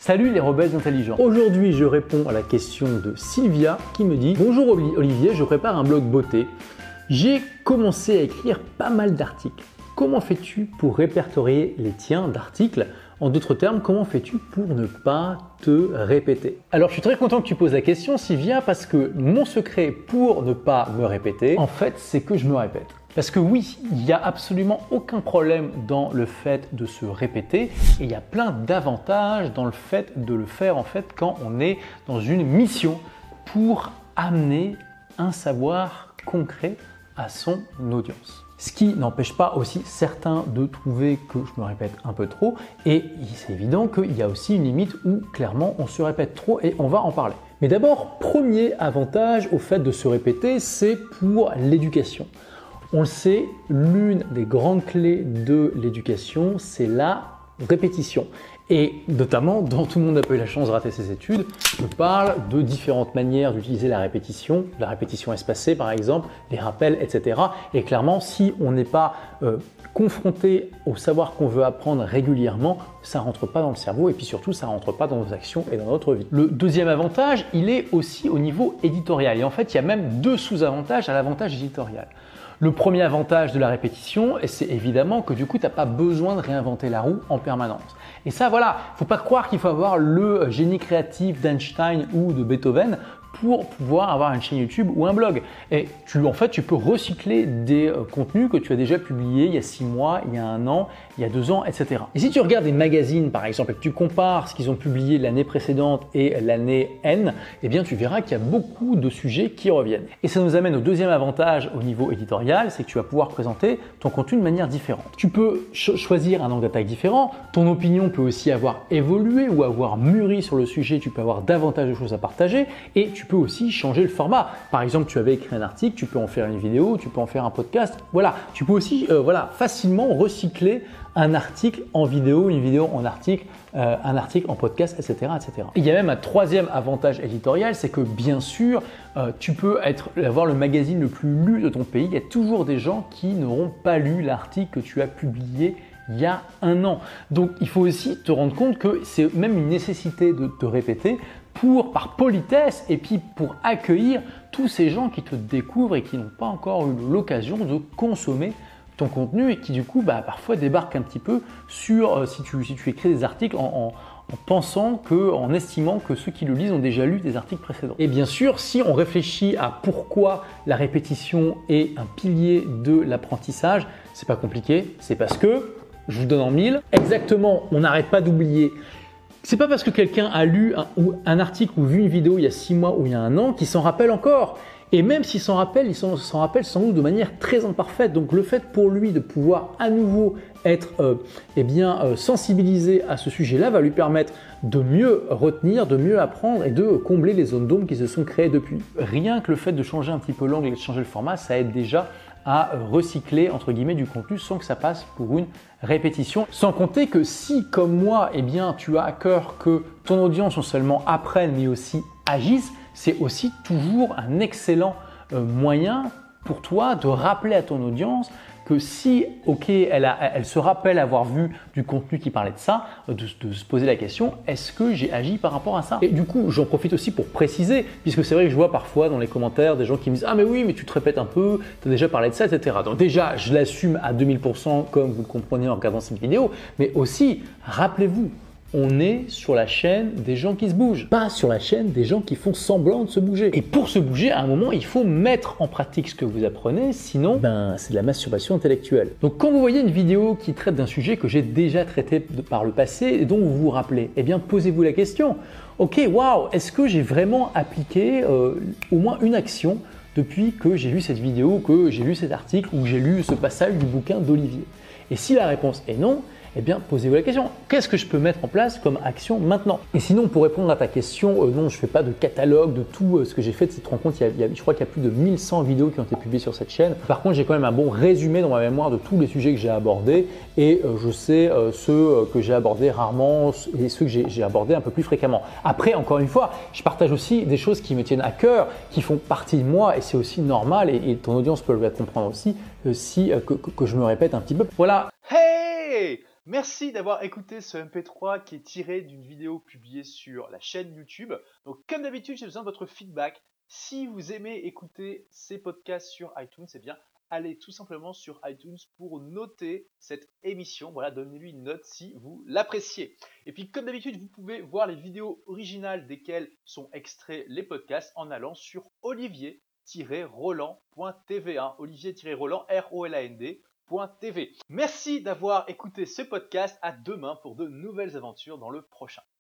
Salut les rebelles intelligents. Aujourd'hui, je réponds à la question de Sylvia qui me dit « Bonjour Olivier, je prépare un blog beauté. J'ai commencé à écrire pas mal d'articles. Comment fais-tu pour répertorier les tiens d'articles ? En d'autres termes, comment fais-tu pour ne pas te répéter ?» Alors, je suis très content que tu poses la question, Sylvia, parce que mon secret pour ne pas me répéter, en fait, c'est que je me répète. Parce que oui, il n'y a absolument aucun problème dans le fait de se répéter et il y a plein d'avantages dans le fait de le faire en fait quand on est dans une mission pour amener un savoir concret à son audience. Ce qui n'empêche pas aussi certains de trouver que je me répète un peu trop et c'est évident qu'il y a aussi une limite où clairement on se répète trop et on va en parler. Mais d'abord, premier avantage au fait de se répéter, c'est pour l'éducation. On le sait, l'une des grandes clés de l'éducation, c'est la répétition. Et notamment, dans Tout le monde n'a pas eu la chance de rater ses études, je parle de différentes manières d'utiliser la répétition espacée par exemple, les rappels, etc. Et clairement, si on n'est pas confronté au savoir qu'on veut apprendre régulièrement, ça ne rentre pas dans le cerveau et puis surtout, ça ne rentre pas dans nos actions et dans notre vie. Le deuxième avantage, il est aussi au niveau éditorial. Et en fait, il y a même deux sous-avantages à l'avantage éditorial. Le premier avantage de la répétition, c'est évidemment que du coup, tu n'as pas besoin de réinventer la roue en permanence. Et ça, voilà, il ne faut pas croire qu'il faut avoir le génie créatif d'Einstein ou de Beethoven pour pouvoir avoir une chaîne YouTube ou un blog. Et en fait, tu peux recycler des contenus que tu as déjà publiés il y a 6 mois, il y a 1 an, il y a 2 ans, etc. Et si tu regardes des magazines, par exemple, et que tu compares ce qu'ils ont publié l'année précédente et l'année N, eh bien, tu verras qu'il y a beaucoup de sujets qui reviennent. Et ça nous amène au deuxième avantage au niveau éditorial, c'est que tu vas pouvoir présenter ton contenu de manière différente. Tu peux choisir un angle d'attaque différent, ton opinion peut aussi avoir évolué ou avoir mûri sur le sujet, tu peux avoir davantage de choses à partager et tu peux aussi changer le format. Par exemple, tu avais écrit un article, tu peux en faire une vidéo, tu peux en faire un podcast. Voilà, tu peux aussi facilement recycler un article en vidéo, une vidéo en article, un article en podcast, etc., etc. Il y a même un troisième avantage éditorial, c'est que bien sûr, tu peux avoir le magazine le plus lu de ton pays. Il y a toujours des gens qui n'auront pas lu l'article que tu as publié il y a 1 an. Donc, il faut aussi te rendre compte que c'est même une nécessité de te répéter par politesse et puis pour accueillir tous ces gens qui te découvrent et qui n'ont pas encore eu l'occasion de consommer ton contenu et qui du coup parfois débarquent un petit peu sur si tu écris des articles en estimant que ceux qui le lisent ont déjà lu des articles précédents. Et bien sûr, si on réfléchit à pourquoi la répétition est un pilier de l'apprentissage, c'est pas compliqué, c'est parce que, je vous donne en mille, exactement, on n'arrête pas d'oublier. C'est pas parce que quelqu'un a lu un article ou vu une vidéo il y a 6 mois ou il y a 1 an qu'il s'en rappelle encore. Et même s'il s'en rappelle, il s'en rappelle sans doute de manière très imparfaite. Donc le fait pour lui de pouvoir à nouveau être sensibilisé à ce sujet-là va lui permettre de mieux retenir, de mieux apprendre et de combler les zones d'ombre qui se sont créées depuis. Rien que le fait de changer un petit peu l'angle et de changer le format, ça aide déjà à recycler entre guillemets du contenu sans que ça passe pour une répétition. Sans compter que si comme moi, tu as à cœur que ton audience non seulement apprenne mais aussi agisse, c'est aussi toujours un excellent moyen pour toi de rappeler à ton audience que si, elle se rappelle avoir vu du contenu qui parlait de ça, de se poser la question, est-ce que j'ai agi par rapport à ça? Et du coup, j'en profite aussi pour préciser, puisque c'est vrai que je vois parfois dans les commentaires des gens qui me disent « Ah mais oui, mais tu te répètes un peu, tu as déjà parlé de ça, etc. » Donc déjà, je l'assume à 2000% comme vous le comprenez en regardant cette vidéo, mais aussi, rappelez-vous, on est sur la chaîne des gens qui se bougent, pas sur la chaîne des gens qui font semblant de se bouger. Et pour se bouger, à un moment, il faut mettre en pratique ce que vous apprenez, sinon, c'est de la masturbation intellectuelle. Donc quand vous voyez une vidéo qui traite d'un sujet que j'ai déjà traité par le passé et dont vous vous rappelez, eh bien posez-vous la question. Ok, waouh, est-ce que j'ai vraiment appliqué au moins une action depuis que j'ai lu cette vidéo, que j'ai lu cet article ou que j'ai lu ce passage du bouquin d'Olivier? Et si la réponse est non, eh bien, posez-vous la question, qu'est-ce que je peux mettre en place comme action maintenant? Et sinon, pour répondre à ta question, non, je ne fais pas de catalogue de tout ce que j'ai fait de cette rencontre. Je crois qu'il y a plus de 1100 vidéos qui ont été publiées sur cette chaîne. Par contre, j'ai quand même un bon résumé dans ma mémoire de tous les sujets que j'ai abordés et je sais ceux que j'ai abordés rarement et ceux que j'ai abordés un peu plus fréquemment. Après, encore une fois, je partage aussi des choses qui me tiennent à cœur, qui font partie de moi et c'est aussi normal et ton audience peut le comprendre aussi que je me répète un petit peu. Voilà. Hey! Merci d'avoir écouté ce MP3 qui est tiré d'une vidéo publiée sur la chaîne YouTube. Donc comme d'habitude, j'ai besoin de votre feedback. Si vous aimez écouter ces podcasts sur iTunes, eh bien allez tout simplement sur iTunes pour noter cette émission. Voilà, donnez-lui une note si vous l'appréciez. Et puis comme d'habitude, vous pouvez voir les vidéos originales desquelles sont extraits les podcasts en allant sur olivier-roland.tv. Olivier-roland, R-O-L-A-N-D. TV. Merci d'avoir écouté ce podcast. À demain pour de nouvelles aventures dans le prochain.